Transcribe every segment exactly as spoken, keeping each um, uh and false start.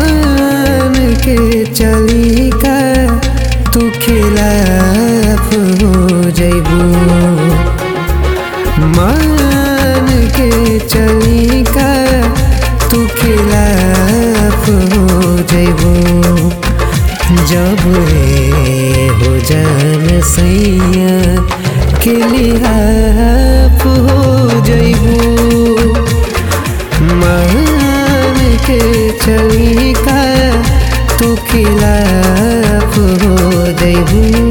मान के चली का तू खिलाफ हो जइबू। मान के चली का तू खिलाफ हो जइबू। जब रे हो जान सैया के लिहाफ हो जइबू। मान के चली का तू खिलाफ हो जइबू।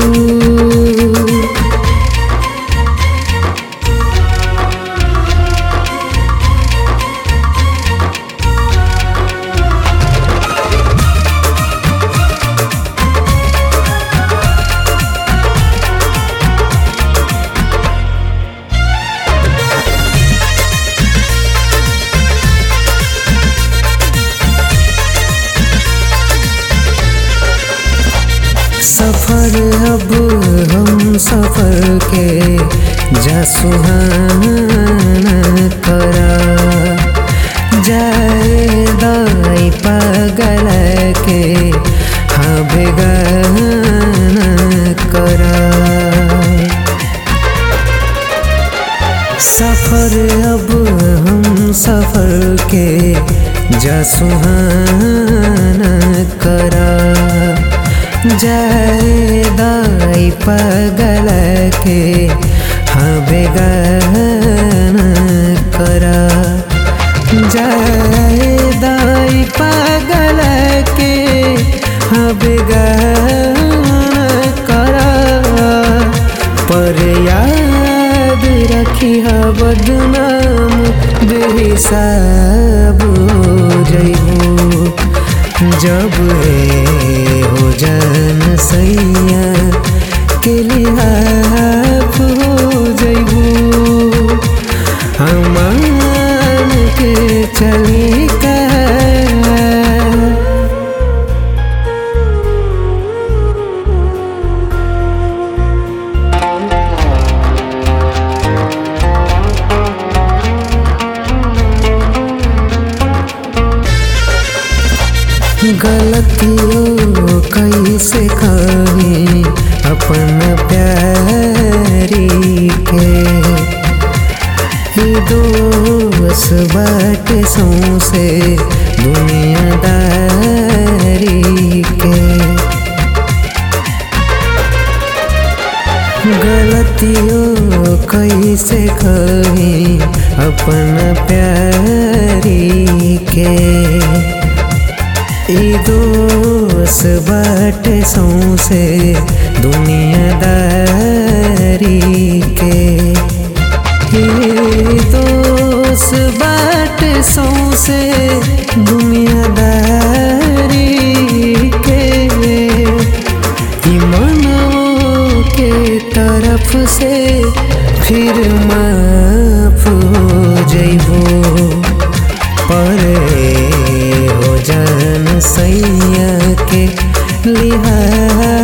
सफर अब हम सफर के जा सुहाना करा। जाए दाई पागल के हाँ बेगाना करा। सफर अब हम सफर के जा सुहाना करा। जाए दाई पागल के हाँ बेगाना करा। जाए दाई पागल के हाँ बेगाना करा। पर याद रखी हा बदनाम बेहिसाब हो जइबू। जब रे हो जान सैया के लिहाफ हो जइबू। मान के चली का गलतियों कैसे कही अपन प्यारी के। दोष बाटे सौंसे दुनियादारी के। गलतियों कैसे कही अपन प्यारी के। ई दोष बाटे सौंसे दुनियादारी के। ई दोष बाटे सौंसे दुनियादारी के। ई मनों के तरफ से फिर माफ हो जइबू। पर हो जान सैया के लिहाफ